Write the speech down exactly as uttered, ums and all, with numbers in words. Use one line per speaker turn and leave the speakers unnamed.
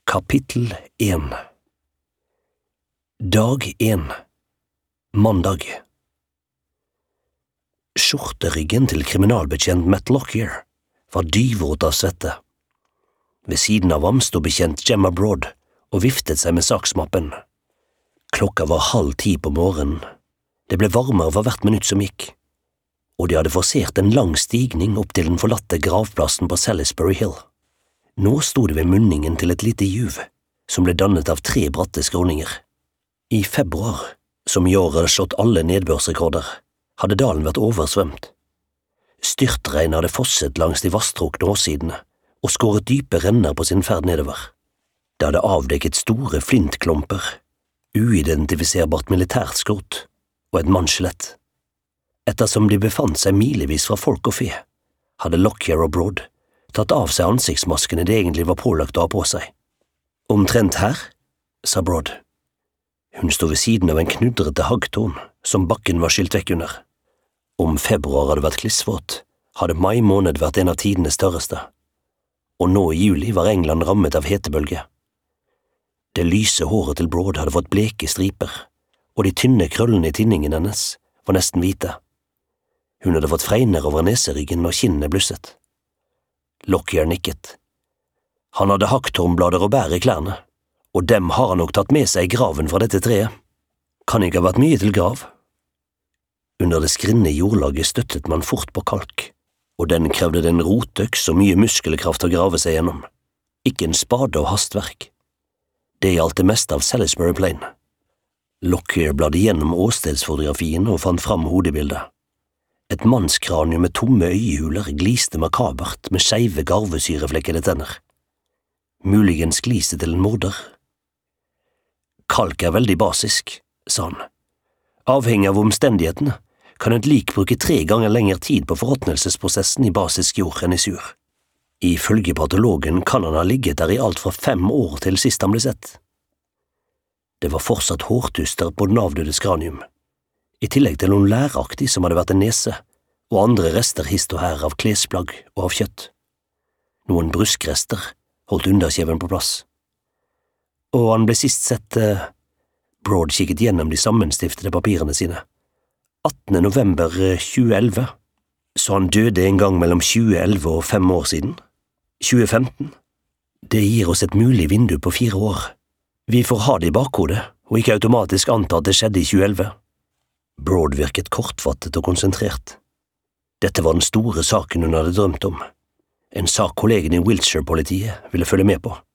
Kapittel én. Dag én. Mandag. Skjorteryggen til kriminalbetjent Matt Lockyer var dyvåt av svette. Ved siden av ham stod bekjent Gemma Broad og viftet seg med saksmappen. Klokka var halv ti på morgenen. Det ble varmere for hvert minutt som gikk, og de hadde forsert en lang stigning opp til den forlatte gravplassen på Salisbury Hill. Nå stod det ved munningen til et lite juv, som ble dannet av tre bratte skråninger. I februar, som i år hadde slått alle nedbørsrekorder, hadde dalen vært oversvømt. Styrtregn hadde fosset langs de vasstrukne åssidene og skåret dype renner på sin ferd nedover. Det hadde avdekket store flintklumper, uidentifiserbart militært skrot og et mannsskjelett. Ettersom de befant seg milevis fra folk og fe, hadde Lockyer og Broad tatt av seg ansiktsmaskene det egentlig var pålagt å ha på seg. Omtrent her, sa Broad. Hun stod ved siden av en knudrete haggtårn som bakken var skylt vekk under. Om februar hadde vært klissvåt, hadde mai måned vært en av tidenes tørreste, og nå i juli var England rammet av hetebølge. Det lyse håret til Broad hadde fått bleke striper, og de tynne krøllene i tinningen hennes var nesten hvite. Hun hadde fått fregner over neseryggen og kinnene blusset. Lockyer nikket. Han hadde hakktornblader og bær i klærne, og dem har han nok tatt med seg i graven fra dette treet. Kan ikke ha vært mye til grav. Under det skrinne jordlaget støttet man fort på kalk, og den krevde den rotøks og mye muskelkraft å grave seg gjennom. Ikke en spade og hastverk. Det gjaldt det meste av Salisbury Plain. Lockyer bladde gjennom åstedsfotografien og fant fram hodebildet. Et mannskranium med tomme øyehuler gliste makabert med skeive garvesyreflekkede tenner. Muligens gliste til en morder. Kalk er veldig basisk, sa han. Avhengig av omstendighetene kan et lik bruke tre ganger lengre tid på forråtnelsesprosessen i basisk jord enn i sur. Ifølge patologen kan han ha ligget der i alt fra fem år til sist han ble sett. Det var fortsatt hårtuster på den avdødes kranium, i tillegg til noen læraktig som hadde vært en nese, og andre rester hist og her av klesplagg og av kjøtt. Noen bruskrester holdt underkjeven på plass. Og han ble sist sett… Eh, Broad kikket gjennom de sammenstiftede papirene sine. attende november tjueelleve, så han døde en gang mellom tjueelleve og fem år siden. tjue femten. Det gir oss et mulig vindu på fire år. Vi får ha det i bakhodet, og ikke automatisk anta at det skjedde i tjueelleve. Broad virket kortfattet og konsentrert. Dette var den store saken hun hadde drømt om. En sak kollegen i Wiltshire-politiet ville følge med på.